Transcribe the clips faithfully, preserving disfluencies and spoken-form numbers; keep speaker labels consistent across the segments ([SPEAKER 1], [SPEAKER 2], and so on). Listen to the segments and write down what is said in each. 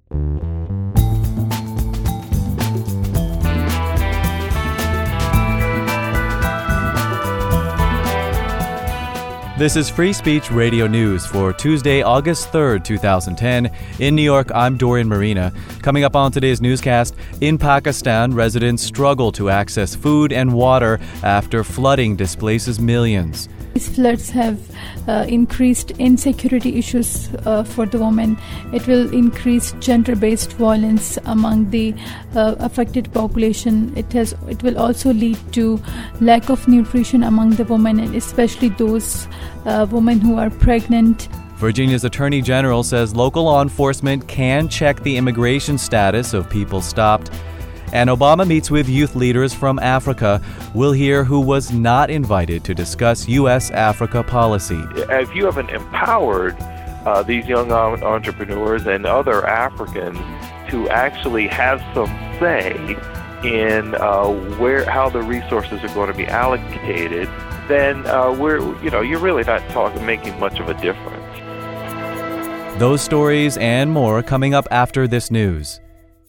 [SPEAKER 1] This is Free Speech Radio News for Tuesday, August third, twenty ten. In New York, I'm Dorian Marina. Coming up on today's newscast, in Pakistan, residents struggle to access food and water after flooding displaces millions.
[SPEAKER 2] These floods have uh, increased insecurity issues uh, for the women. It will increase gender-based violence among the uh, affected population. It has. It will also lead to lack of nutrition among the women, and especially those uh, women who are pregnant.
[SPEAKER 1] Virginia's Attorney General says local law enforcement can check the immigration status of people stopped. And Obama meets with youth leaders from Africa. We'll hear who was not invited to discuss U S Africa policy.
[SPEAKER 3] If you haven't empowered uh, these young entrepreneurs and other Africans to actually have some say in uh, where how the resources are going to be allocated, then uh, we're you know you're really not talking making much of a difference.
[SPEAKER 1] Those stories and more coming up after this news.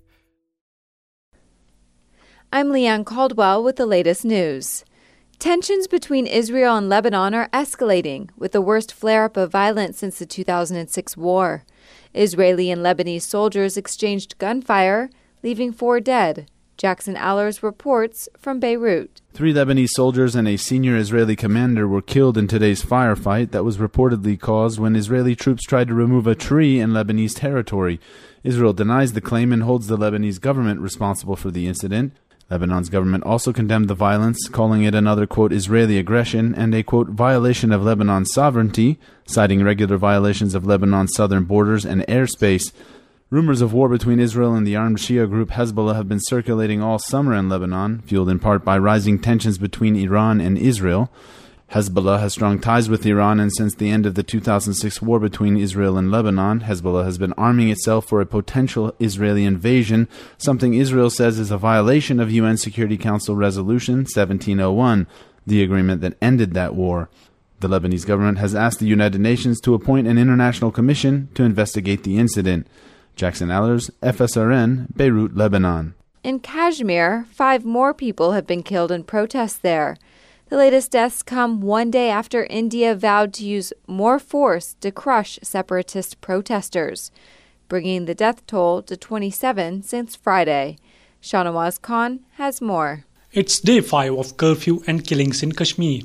[SPEAKER 4] I'm Leanne Caldwell with the latest news. Tensions between Israel and Lebanon are escalating, with the worst flare-up of violence since the two thousand six war. Israeli and Lebanese soldiers exchanged gunfire, leaving four dead. Jackson Allers reports from Beirut.
[SPEAKER 5] Three Lebanese soldiers and a senior Israeli commander were killed in today's firefight that was reportedly caused when Israeli troops tried to remove a tree in Lebanese territory. Israel denies the claim and holds the Lebanese government responsible for the incident. Lebanon's government also condemned the violence, calling it another, quote, Israeli aggression and a, quote, violation of Lebanon's sovereignty, citing regular violations of Lebanon's southern borders and airspace. Rumors of war between Israel and the armed Shia group Hezbollah have been circulating all summer in Lebanon, fueled in part by rising tensions between Iran and Israel. Hezbollah has strong ties with Iran, and since the end of the two thousand six war between Israel and Lebanon, Hezbollah has been arming itself for a potential Israeli invasion, something Israel says is a violation of U N Security Council Resolution seventeen oh one, the agreement that ended that war. The Lebanese government has asked the United Nations to appoint an international commission to investigate the incident. Jackson Allers, F S R N, Beirut, Lebanon.
[SPEAKER 4] In Kashmir, five more people have been killed in protests there. The latest deaths come one day after India vowed to use more force to crush separatist protesters, bringing the death toll to twenty-seven since Friday. Shahnawaz Khan has more.
[SPEAKER 6] It's day five of curfew and killings in Kashmir.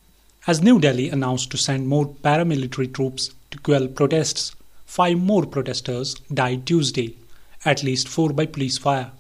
[SPEAKER 6] As New Delhi announced to send more paramilitary troops to quell protests, five more protesters died Tuesday, at least four by police fire.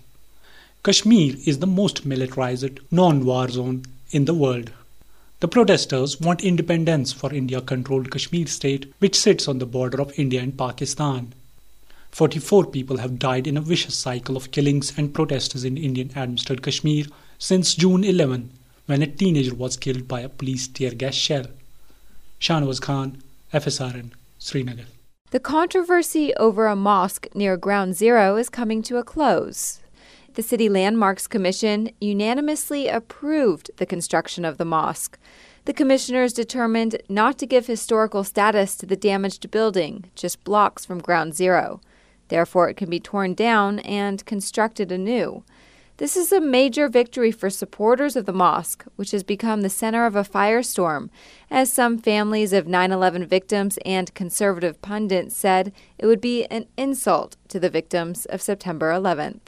[SPEAKER 6] Kashmir is the most militarized non-war zone in the world. The protesters want independence for India-controlled Kashmir state, which sits on the border of India and Pakistan. forty-four people have died in a vicious cycle of killings and protests in Indian-administered Kashmir since June eleventh, when a teenager was killed by a police tear gas shell. Shahnawaz Khan, F S R N, Srinagar.
[SPEAKER 4] The controversy over a mosque near Ground Zero is coming to a close. The City Landmarks Commission unanimously approved the construction of the mosque. The commissioners determined not to give historical status to the damaged building, just blocks from Ground Zero. Therefore, it can be torn down and constructed anew. This is a major victory for supporters of the mosque, which has become the center of a firestorm, as some families of nine eleven victims and conservative pundits said it would be an insult to the victims of September eleventh.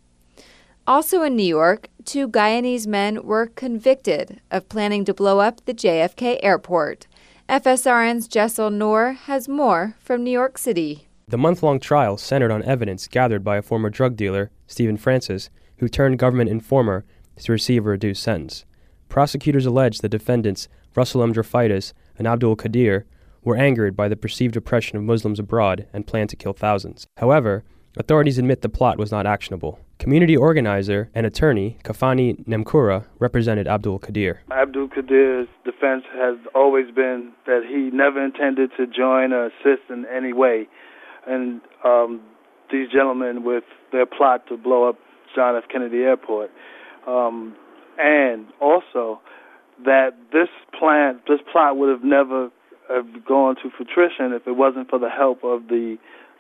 [SPEAKER 4] Also in New York, two Guyanese men were convicted of planning to blow up the J F K airport. F S R N's Jessel Noor has more from New York City.
[SPEAKER 7] The month-long trial centered on evidence gathered by a former drug dealer, Stephen Francis, who turned government informer to receive a reduced sentence. Prosecutors allege the defendants, Russell M. Dreyfuss and Abdul Qadir, were angered by the perceived oppression of Muslims abroad and planned to kill thousands. However, authorities admit the plot was not actionable. Community organizer and attorney Kafani Nemkura represented Abdul Qadir.
[SPEAKER 8] Abdul Qadir's defense has always been that he never intended to join or assist in any way. And um, these gentlemen with their plot to blow up John F. Kennedy Airport. Um, and also that this plan, this plot would have never have gone to fruition if it wasn't for the help of the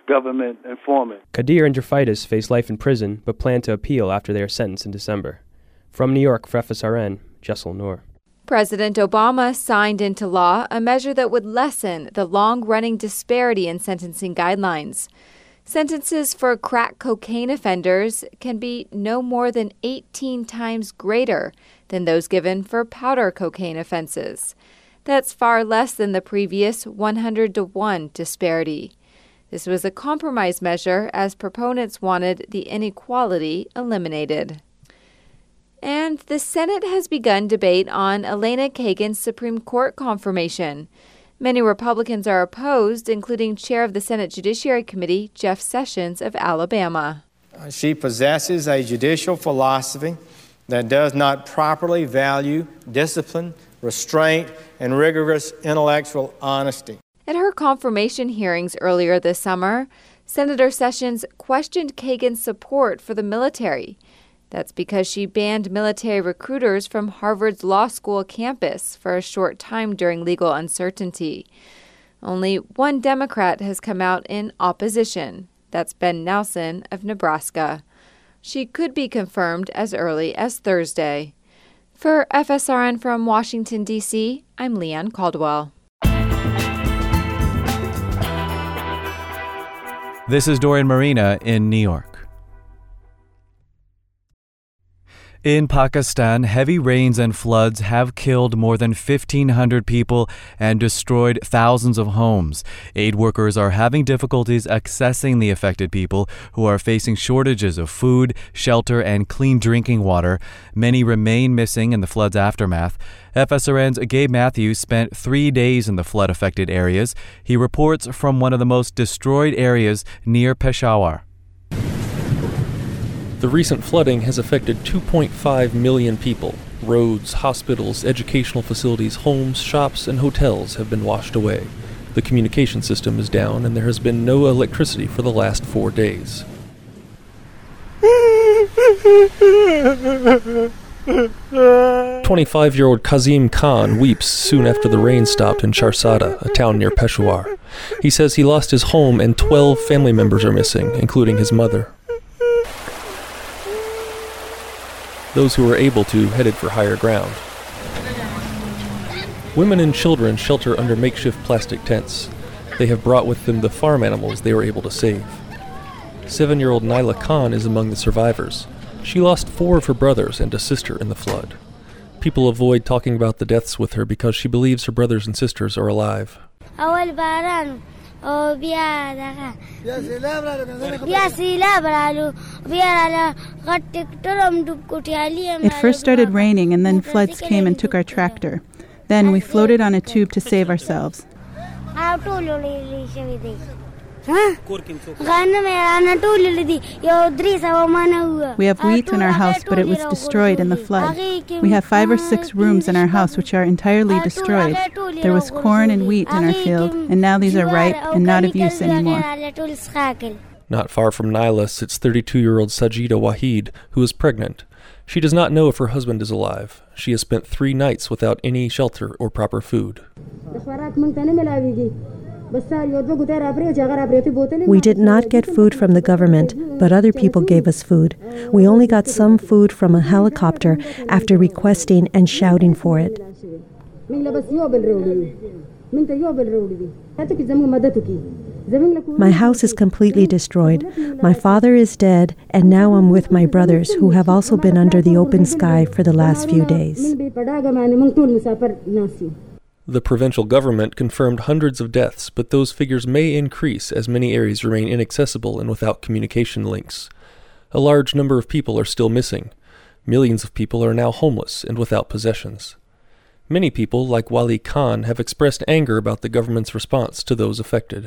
[SPEAKER 8] government informant.
[SPEAKER 7] Qadir and Drafaitis face life in prison, but plan to appeal after they are sentenced in December. From New York, for F S R N, Jessel Noor.
[SPEAKER 4] President Obama signed into law a measure that would lessen the long-running disparity in sentencing guidelines. Sentences for crack cocaine offenders can be no more than eighteen times greater than those given for powder cocaine offenses. That's far less than the previous one hundred to one disparity. This was a compromise measure as proponents wanted the inequality eliminated. And the Senate has begun debate on Elena Kagan's Supreme Court confirmation. Many Republicans are opposed, including Chair of the Senate Judiciary Committee, Jeff Sessions of Alabama.
[SPEAKER 9] She possesses a judicial philosophy that does not properly value discipline, restraint, and rigorous intellectual honesty.
[SPEAKER 4] At her confirmation hearings earlier this summer, Senator Sessions questioned Kagan's support for the military. That's because she banned military recruiters from Harvard's law school campus for a short time during legal uncertainty. Only one Democrat has come out in opposition. That's Ben Nelson of Nebraska. She could be confirmed as early as Thursday. For F S R N from Washington, D C, I'm Leanne Caldwell.
[SPEAKER 1] This is Dorian Marina in New York. In Pakistan, heavy rains and floods have killed more than fifteen hundred people and destroyed thousands of homes. Aid workers are having difficulties accessing the affected people, who are facing shortages of food, shelter, and clean drinking water. Many remain missing in the flood's aftermath. F S R N's Gabe Matthews spent three days in the flood-affected areas. He reports from one of the most destroyed areas near Peshawar.
[SPEAKER 10] The recent flooding has affected two point five million people. Roads, hospitals, educational facilities, homes, shops, and hotels have been washed away. The communication system is down, and there has been no electricity for the last four days. twenty-five-year-old Kazim Khan weeps soon after the rain stopped in Charsada, a town near Peshawar. He says he lost his home and twelve family members are missing, including his mother. Those who were able to headed for higher ground. Women and children shelter under makeshift plastic tents. They have brought with them the farm animals they were able to save. Seven-year-old Naila Khan is among the survivors. She lost four of her brothers and a sister in the flood. People avoid talking about the deaths with her because she believes her brothers and sisters are alive.
[SPEAKER 11] It first started raining and then floods came and took our tractor. Then we floated on a tube to save ourselves. We have wheat in our house, but it was destroyed in the flood. We have five or six rooms in our house which are entirely destroyed. There was corn and wheat in our field, and now these are ripe and not of use anymore.
[SPEAKER 10] Not far from Naila sits thirty-two-year-old Sajida Wahid, who is pregnant. She does not know if her husband is alive. She has spent three nights without any shelter or proper food.
[SPEAKER 12] We did not get food from the government, but other people gave us food. We only got some food from a helicopter after requesting and shouting for it. My house is completely destroyed. My father is dead, and now I'm with my brothers, who have also been under the open sky for the last few days.
[SPEAKER 10] The provincial government confirmed hundreds of deaths, but those figures may increase as many areas remain inaccessible and without communication links. A large number of people are still missing. Millions of people are now homeless and without possessions. Many people, like Wali Khan, have expressed anger about the government's response to those affected.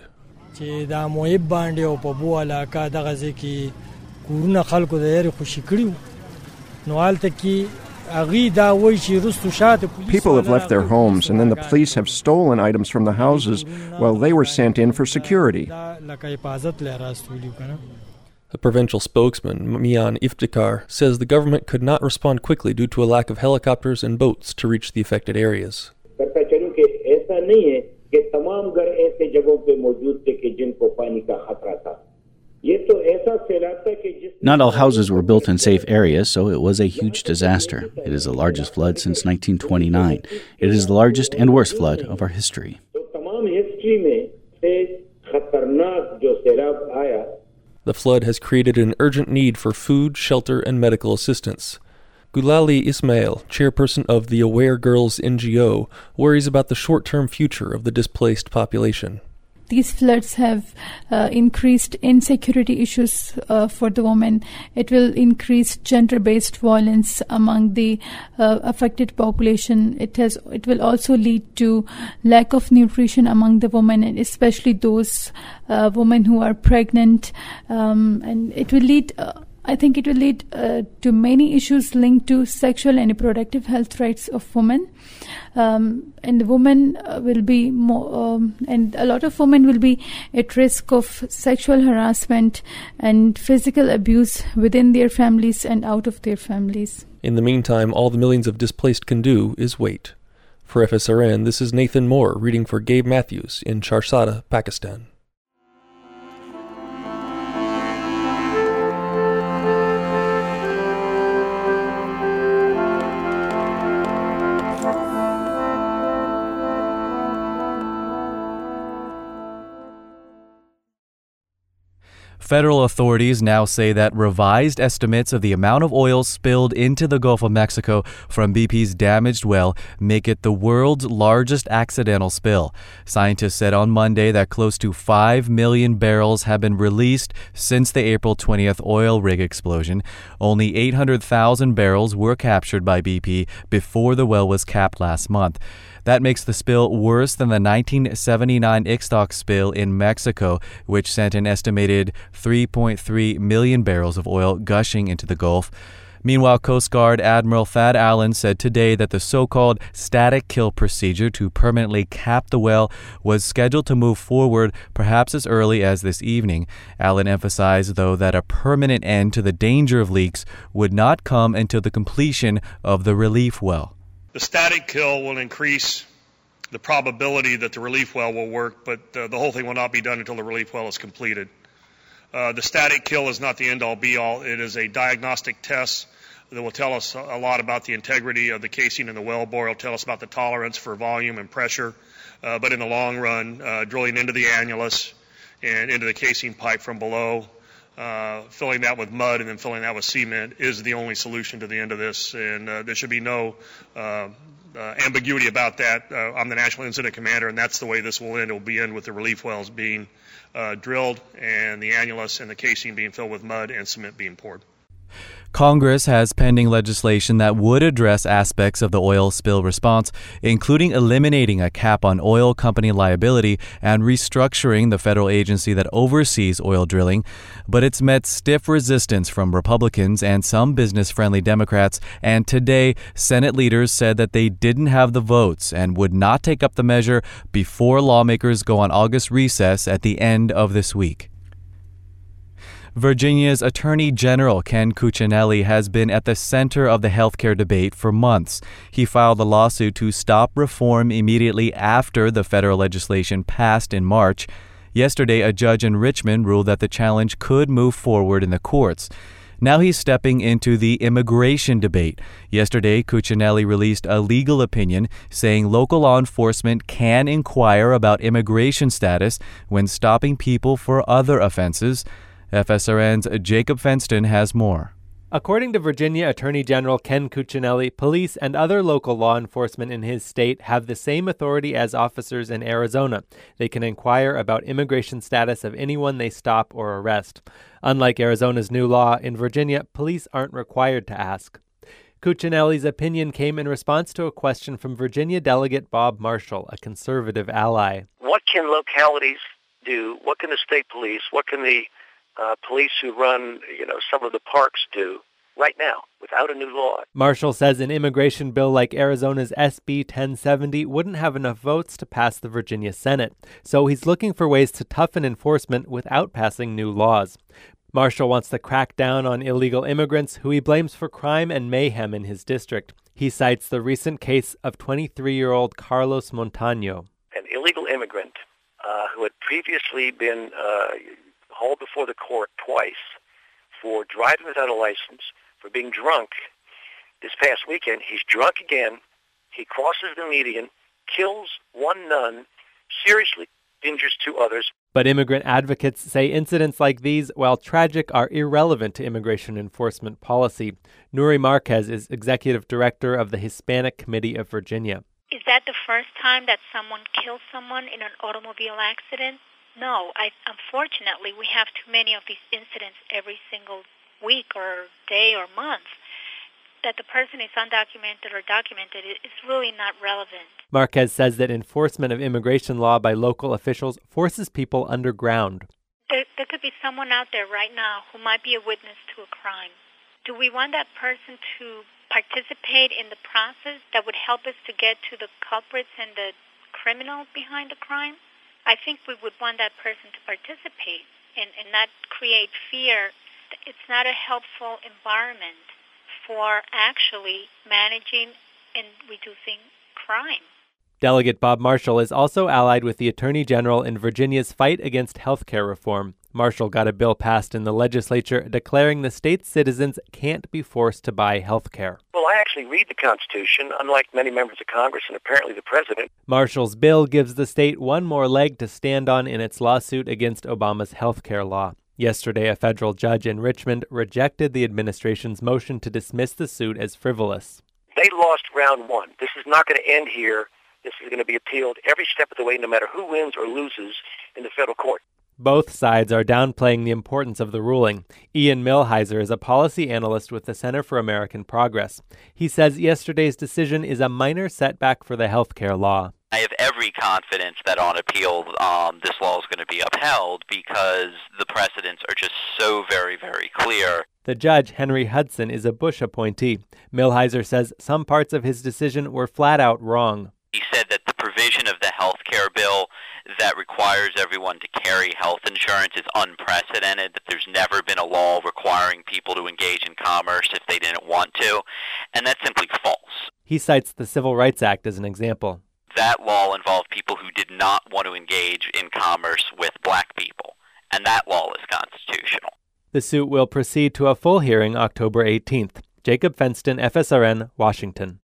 [SPEAKER 13] People have left their homes, and then the police have stolen items from the houses while they were sent in for security.
[SPEAKER 10] A provincial spokesman, Mian Iftikhar, says the government could not respond quickly due to a lack of helicopters and boats to reach the affected areas.
[SPEAKER 14] कि तमाम घर ऐसे जगहों पे मौजूद थे कि जिनको पानी का खतरा था।
[SPEAKER 15] Not all houses were built in safe areas, so it was a huge disaster. It is the largest flood since nineteen twenty-nine. It is the largest and worst flood of our history.
[SPEAKER 10] The flood has created an urgent need for food, shelter, and medical assistance. Gulali Ismail, chairperson of the Aware Girls N G O, worries about the short-term future of the displaced population.
[SPEAKER 2] These floods have uh, increased insecurity issues uh, for the women. It will increase gender-based violence among the uh, affected population. It has. It will also lead to lack of nutrition among the women, and especially those uh, women who are pregnant. Um, and it will lead. Uh, I think it will lead uh, to many issues linked to sexual and reproductive health rights of women. Um, and the women uh, will be more, um, and a lot of women will be at risk of sexual harassment and physical abuse within their families and out of their families.
[SPEAKER 10] In the meantime, all the millions of displaced can do is wait. For F S R N, this is Nathan Moore reading for Gabe Matthews in Charsada, Pakistan.
[SPEAKER 1] Federal authorities now say that revised estimates of the amount of oil spilled into the Gulf of Mexico from B P's damaged well make it the world's largest accidental spill. Scientists said on Monday that close to five million barrels have been released since the April twentieth oil rig explosion. Only eight hundred thousand barrels were captured by B P before the well was capped last month. That makes the spill worse than the nineteen seventy-nine Ixtoc spill in Mexico, which sent an estimated three point three million barrels of oil gushing into the Gulf. Meanwhile, Coast Guard Admiral Thad Allen said today that the so-called static kill procedure to permanently cap the well was scheduled to move forward perhaps as early as this evening. Allen emphasized, though, that a permanent end to the danger of leaks would not come until the completion of the relief well.
[SPEAKER 16] The static kill will increase the probability that the relief well will work, but uh, the whole thing will not be done until the relief well is completed. Uh, the static kill is not the end-all, be-all. It is a diagnostic test that will tell us a lot about the integrity of the casing in the wellbore. It will tell us about the tolerance for volume and pressure. Uh, but in the long run, uh, drilling into the annulus and into the casing pipe from below, Uh, filling that with mud and then filling that with cement is the only solution to the end of this, and uh, there should be no uh, uh, ambiguity about that. Uh, I'm the National Incident Commander, and that's the way this will end. It will be end with the relief wells being uh, drilled and the annulus and the casing being filled with mud and cement being poured.
[SPEAKER 1] Congress has pending legislation that would address aspects of the oil spill response, including eliminating a cap on oil company liability and restructuring the federal agency that oversees oil drilling. But it's met stiff resistance from Republicans and some business-friendly Democrats, and today, Senate leaders said that they didn't have the votes and would not take up the measure before lawmakers go on August recess at the end of this week. Virginia's Attorney General Ken Cuccinelli has been at the center of the healthcare debate for months. He filed a lawsuit to stop reform immediately after the federal legislation passed in March. Yesterday, a judge in Richmond ruled that the challenge could move forward in the courts. Now he's stepping into the immigration debate. Yesterday, Cuccinelli released a legal opinion saying local law enforcement can inquire about immigration status when stopping people for other offenses. F S R N's Jacob Fenston has more.
[SPEAKER 17] According to Virginia Attorney General Ken Cuccinelli, police and other local law enforcement in his state have the same authority as officers in Arizona. They can inquire about immigration status of anyone they stop or arrest. Unlike Arizona's new law, in Virginia, police aren't required to ask. Cuccinelli's opinion came in response to a question from Virginia Delegate Bob Marshall, a conservative ally.
[SPEAKER 18] What can localities do? What can the state police? What can the Uh, police who run, you know, some of the parks do right now without a new law?
[SPEAKER 17] Marshall says an immigration bill like Arizona's S B ten seventy wouldn't have enough votes to pass the Virginia Senate, so he's looking for ways to toughen enforcement without passing new laws. Marshall wants to crack down on illegal immigrants who he blames for crime and mayhem in his district. He cites the recent case of twenty-three-year-old Carlos Montaño.
[SPEAKER 18] And illegal illegal immigrant uh, who had previously been uh, hauled before the court twice for driving without a license, for being drunk. This past weekend, he's drunk again. He crosses the median, kills one nun, seriously injures two others.
[SPEAKER 17] But immigrant advocates say incidents like these, while tragic, are irrelevant to immigration enforcement policy. Nuri Marquez is executive director of the Hispanic Committee of Virginia.
[SPEAKER 19] Is that the first time that someone kills someone in an automobile accident? No. I, unfortunately, we have too many of these incidents every single week or day or month. That the person is undocumented or documented is really not relevant.
[SPEAKER 17] Marquez says that enforcement of immigration law by local officials forces people underground.
[SPEAKER 19] There, there could be someone out there right now who might be a witness to a crime. Do we want that person to participate in the process that would help us to get to the culprits and the criminals behind the crime? I think we would want that person to participate and, and not create fear. It's not a helpful environment for actually managing and reducing crime.
[SPEAKER 17] Delegate Bob Marshall is also allied with the Attorney General in Virginia's fight against health care reform. Marshall got a bill passed in the legislature declaring the state's citizens can't be forced to buy health care.
[SPEAKER 18] Well, I actually read the Constitution, unlike many members of Congress and apparently the President.
[SPEAKER 17] Marshall's bill gives the state one more leg to stand on in its lawsuit against Obama's health care law. Yesterday, a federal judge in Richmond rejected the administration's motion to dismiss the suit as frivolous.
[SPEAKER 18] They lost round one. This is not going to end here. This is going to be appealed every step of the way, no matter who wins or loses in the federal court.
[SPEAKER 17] Both sides are downplaying the importance of the ruling. Ian Millhiser is a policy analyst with the Center for American Progress. He says yesterday's decision is a minor setback for the health care law.
[SPEAKER 20] I have every confidence that on appeal um, this law is going to be upheld because the precedents are just so very, very clear.
[SPEAKER 17] The judge, Henry Hudson, is a Bush appointee. Millhiser says some parts of his decision were flat out wrong.
[SPEAKER 20] He said that the provision of the health care bill that requires everyone to carry health insurance is unprecedented, that there's never been a law requiring people to engage in commerce if they didn't want to, and that's simply false.
[SPEAKER 17] He cites the Civil Rights Act as an example.
[SPEAKER 20] That law involved people who did not want to engage in commerce with black people, and that law is constitutional.
[SPEAKER 17] The suit will proceed to a full hearing October eighteenth. Jacob Fenston, F S R N, Washington.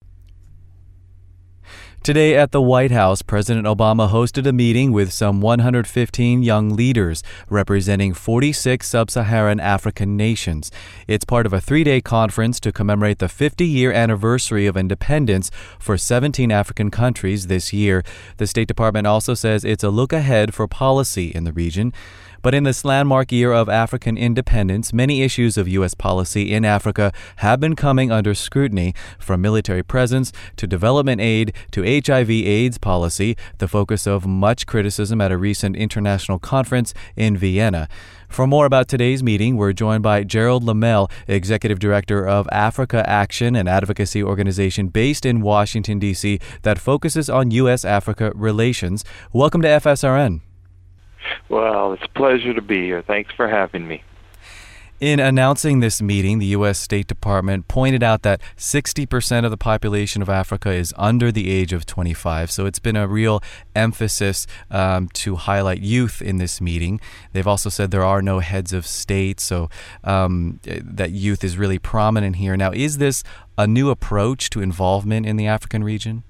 [SPEAKER 1] Today at the White House, President Obama hosted a meeting with some one hundred fifteen young leaders representing forty-six sub-Saharan African nations. It's part of a three-day conference to commemorate the fifty-year anniversary of independence for seventeen African countries this year. The State Department also says it's a look ahead for policy in the region. But in this landmark year of African independence, many issues of U S policy in Africa have been coming under scrutiny, from military presence to development aid to H I V AIDS policy, the focus of much criticism at a recent international conference in Vienna. For more about today's meeting, we're joined by Gerald Lamel, Executive Director of Africa Action, an advocacy organization based in Washington, D C that focuses on U S Africa relations. Welcome to F S R N.
[SPEAKER 3] Well, it's a pleasure to be here. Thanks for having me.
[SPEAKER 1] In announcing this meeting, the U S State Department pointed out that sixty percent of the population of Africa is under the age of twenty-five. So it's been a real emphasis um, to highlight youth in this meeting. They've also said there are no heads of state, so um, that youth is really prominent here. Now, is this a new approach to involvement in the African region?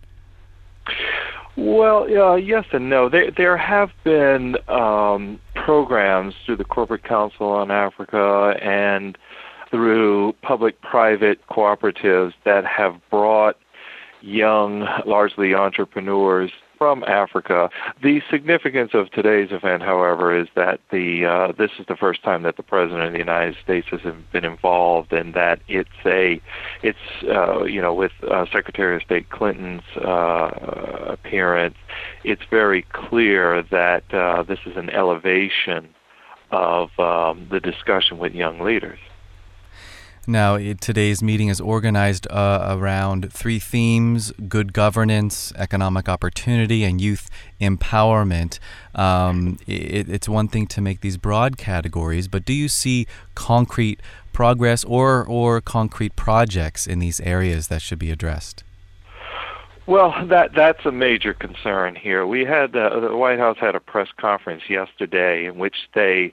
[SPEAKER 3] Well, uh, yes and no. There, there have been um, programs through the Corporate Council on Africa and through public-private cooperatives that have brought young, largely entrepreneurs from Africa. The significance of today's event, however, is that the uh, this is the first time that the President of the United States has been involved, and that it's a it's uh, you know with uh, Secretary of State Clinton's uh, appearance, it's very clear that uh, this is an elevation of um, the discussion with young leaders.
[SPEAKER 1] Now, it, today's meeting is organized uh, around three themes: good governance, economic opportunity, and youth empowerment. Um, it, it's one thing to make these broad categories, but do you see concrete progress or, or concrete projects in these areas that should be addressed?
[SPEAKER 3] Well, that that's a major concern here. We had uh, the White House had a press conference yesterday in which they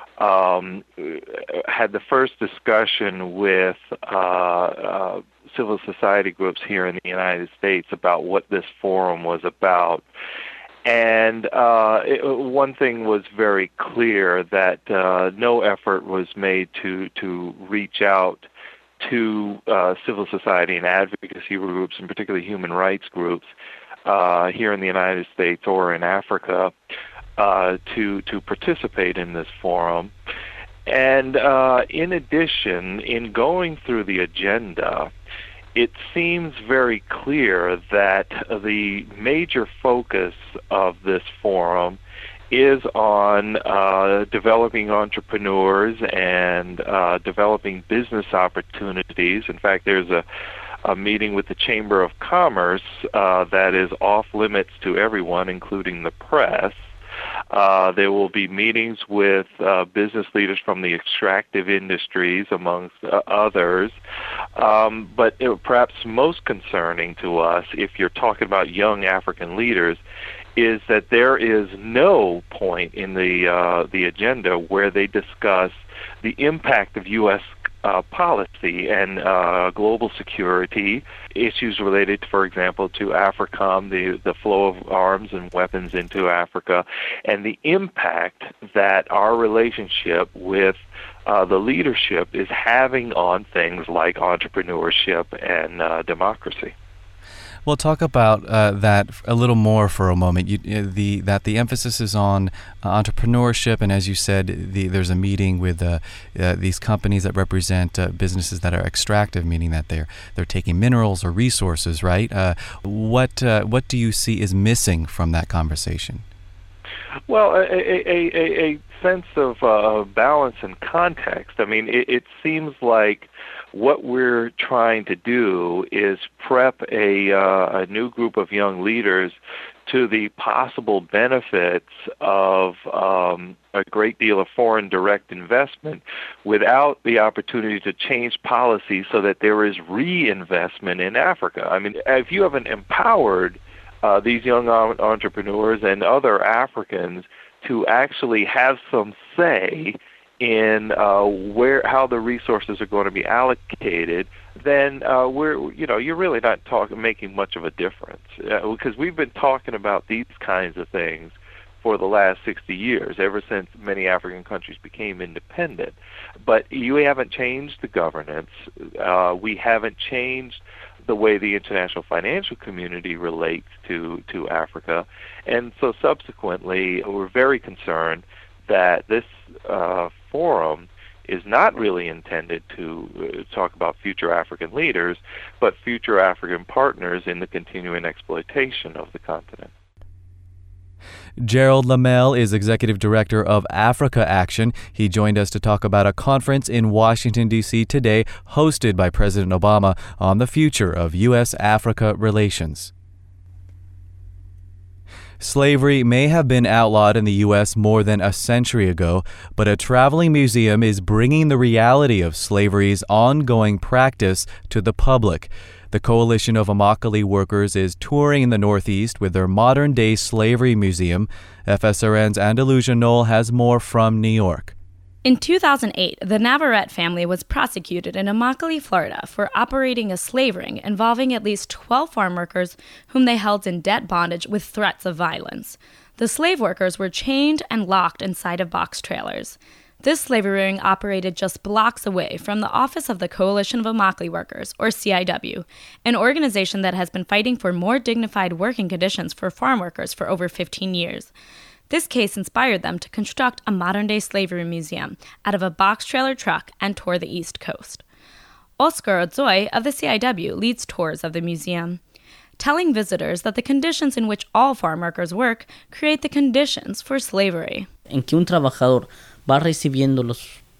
[SPEAKER 3] um, had the first discussion with uh, uh, civil society groups here in the United States about what this forum was about. And uh, it, one thing was very clear, that uh, no effort was made to, to reach out to uh, civil society and advocacy groups, and particularly human rights groups, uh, here in the United States or in Africa, uh, to to participate in this forum. And uh, in addition, in going through the agenda, it seems very clear that the major focus of this forum is on uh, developing entrepreneurs and uh, developing business opportunities. In fact, there's a, a meeting with the Chamber of Commerce uh, that is off limits to everyone, including the press. Uh, there will be meetings with uh, business leaders from the extractive industries, amongst uh, others. Um, but it, perhaps most concerning to us, if you're talking about young African leaders, is that there is no point in the uh, the agenda where they discuss the impact of U S uh, policy and uh, global security, issues related, for example, to AFRICOM, the, the flow of arms and weapons into Africa, and the impact that our relationship with uh, the leadership is having on things like entrepreneurship and uh, democracy.
[SPEAKER 1] Well, talk about uh, that a little more for a moment. You, uh, the that the emphasis is on uh, entrepreneurship, and as you said, the, there's a meeting with uh, uh, these companies that represent uh, businesses that are extractive, meaning that they're they're taking minerals or resources, right? Uh, what uh, what do you see is missing from that conversation?
[SPEAKER 3] Well, a, a, a, a sense of uh, balance and context. I mean, it, it seems like what we're trying to do is prep a, uh, a new group of young leaders to the possible benefits of um, a great deal of foreign direct investment without the opportunity to change policy so that there is reinvestment in Africa. I mean, if you haven't empowered uh, these young entrepreneurs and other Africans to actually have some say in uh, where how the resources are going to be allocated, then uh, we're you know you're really not talking making much of a difference, uh, because we've been talking about these kinds of things for the last sixty years, ever since many African countries became independent. But you haven't changed the governance. Uh, we haven't changed the way the international financial community relates to to Africa, and so subsequently we're very concerned that this uh, forum is not really intended to uh, talk about future African leaders, but future African partners in the continuing exploitation of the continent.
[SPEAKER 1] Gerald Lamel is Executive Director of Africa Action. He joined us to talk about a conference in Washington, D C today, hosted by President Obama on the future of U S Africa relations. Slavery may have been outlawed in the U S more than a century ago, but a traveling museum is bringing the reality of slavery's ongoing practice to the public. The Coalition of Immokalee Workers is touring in the Northeast with their modern-day slavery museum. F S R N's Andalusia Knoll has more from New York.
[SPEAKER 21] In two thousand eight, the Navarrete family was prosecuted in Immokalee, Florida, for operating a slave ring involving at least twelve farm workers whom they held in debt bondage with threats of violence. The slave workers were chained and locked inside of box trailers. This slavery ring operated just blocks away from the office of the Coalition of Immokalee Workers, or C I W, an organization that has been fighting for more dignified working conditions for farm workers for over fifteen years. This case inspired them to construct a modern-day slavery museum out of a box trailer truck and tour the East Coast. Oscar Odzoy of the C I W leads tours of the museum, telling visitors that the conditions in which all farm workers work create the conditions for slavery.
[SPEAKER 22] En que un trabajador va recibiendo los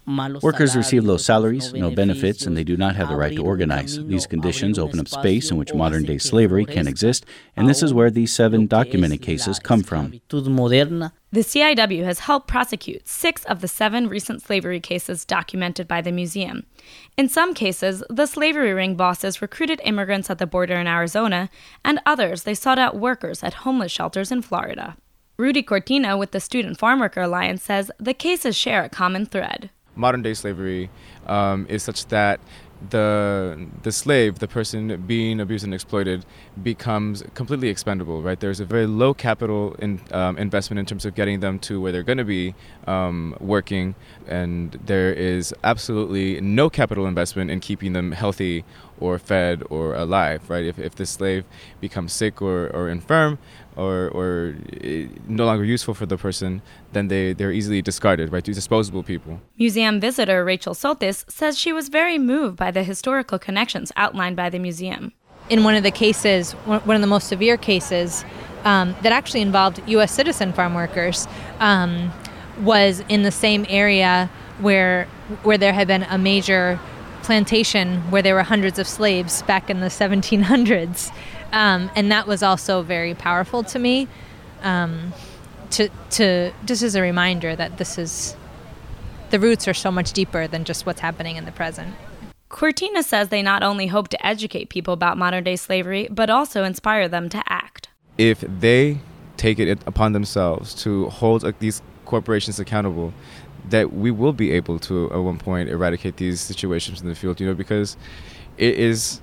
[SPEAKER 15] Workers receive low salaries, no benefits, and they do not have the right to organize. These conditions open up space in which modern-day slavery can exist, and this is where these seven documented cases come from.
[SPEAKER 21] The C I W has helped prosecute six of the seven recent slavery cases documented by the museum. In some cases, the slavery ring bosses recruited immigrants at the border in Arizona, and others they sought out workers at homeless shelters in Florida. Rudy Cortina with the Student Farm Worker Alliance says the cases share a common thread.
[SPEAKER 5] Modern-day slavery um, is such that the the slave, the person being abused and exploited, becomes completely expendable, right? There's a very low capital in, um, investment in terms of getting them to where they're going to be um, working, and there is absolutely no capital investment in keeping them healthy or fed or alive, right? If if the slave becomes sick or, or infirm or or no longer useful for the person, then they, they're easily discarded, right? These disposable people.
[SPEAKER 21] Museum visitor Rachel Sotis says she was very moved by the historical connections outlined by the museum.
[SPEAKER 22] In one of the cases, one of the most severe cases um, that actually involved U S citizen farm workers, um, was in the same area where where there had been a major plantation where there were hundreds of slaves back in the seventeen hundreds. Um, and that was also very powerful to me, um, to to just as a reminder that this is, the roots are so much deeper than just what's happening in the present.
[SPEAKER 21] Cortina says they not only hope to educate people about modern-day slavery, but also inspire them to act.
[SPEAKER 5] If they take it upon themselves to hold uh, these corporations accountable, that we will be able to, at one point, eradicate these situations in the field, you know, because it is,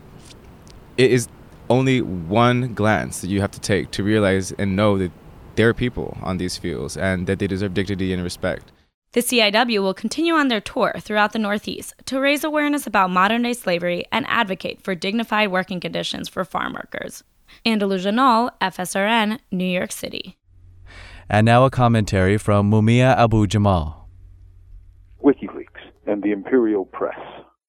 [SPEAKER 5] it is only one glance that you have to take to realize and know that there are people on these fields and that they deserve dignity and respect.
[SPEAKER 21] The C I W will continue on their tour throughout the Northeast to raise awareness about modern-day slavery and advocate for dignified working conditions for farm workers. Andalusia Nall, F S R N, New York City.
[SPEAKER 1] And now a commentary from Mumia Abu Jamal.
[SPEAKER 23] WikiLeaks and the Imperial Press.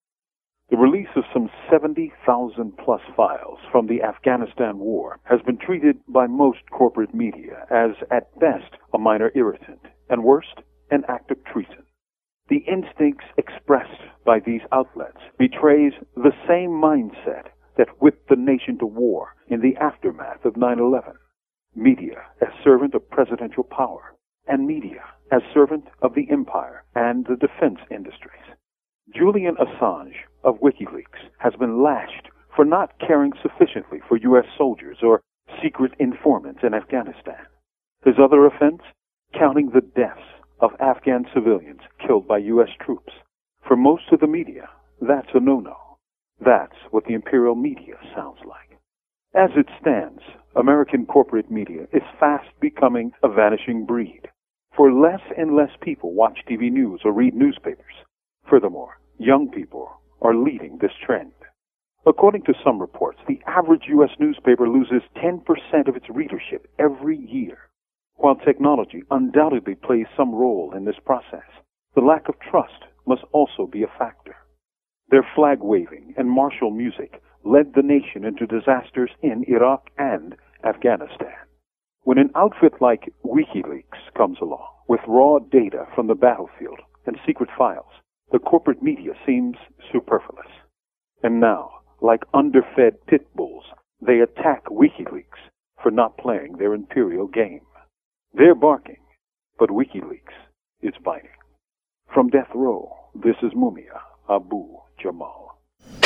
[SPEAKER 23] The release of some seventy thousand plus files from the Afghanistan war has been treated by most corporate media as, at best, a minor irritant, and worst, an act of treason. The instincts expressed by these outlets betrays the same mindset that whipped the nation to war in the aftermath of nine eleven. Media as servant of presidential power, and media as servant of the empire and the defense industries. Julian Assange of WikiLeaks has been lashed for not caring sufficiently for U S soldiers or secret informants in Afghanistan. His other offense? Counting the deaths of Afghan civilians killed by U S troops. For most of the media, that's a no-no. That's what the imperial media sounds like. As it stands, American corporate media is fast becoming a vanishing breed. For less and less people watch T V news or read newspapers. Furthermore, young people are leading this trend. According to some reports, the average U S newspaper loses ten percent of its readership every year. While technology undoubtedly plays some role in this process, the lack of trust must also be a factor. Their flag-waving and martial music led the nation into disasters in Iraq and Afghanistan. When an outfit like WikiLeaks comes along with raw data from the battlefield and secret files, the corporate media seems superfluous. And now, like underfed pit bulls, they attack WikiLeaks for not playing their imperial game. They're barking, but WikiLeaks is biting. From death row, this is Mumia Abu Jamal.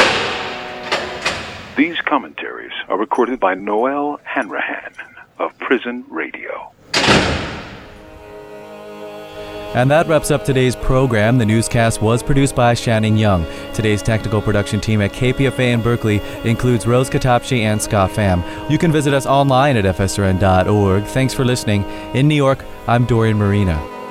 [SPEAKER 23] These commentaries are recorded by Noel Hanrahan of Prison Radio.
[SPEAKER 1] And that wraps up today's program. The newscast was produced by Shannon Young. Today's technical production team at K P F A in Berkeley includes Rose Katapshi and Scott Pham. You can visit us online at F S R N dot org. Thanks for listening. In New York, I'm Dorian Marina.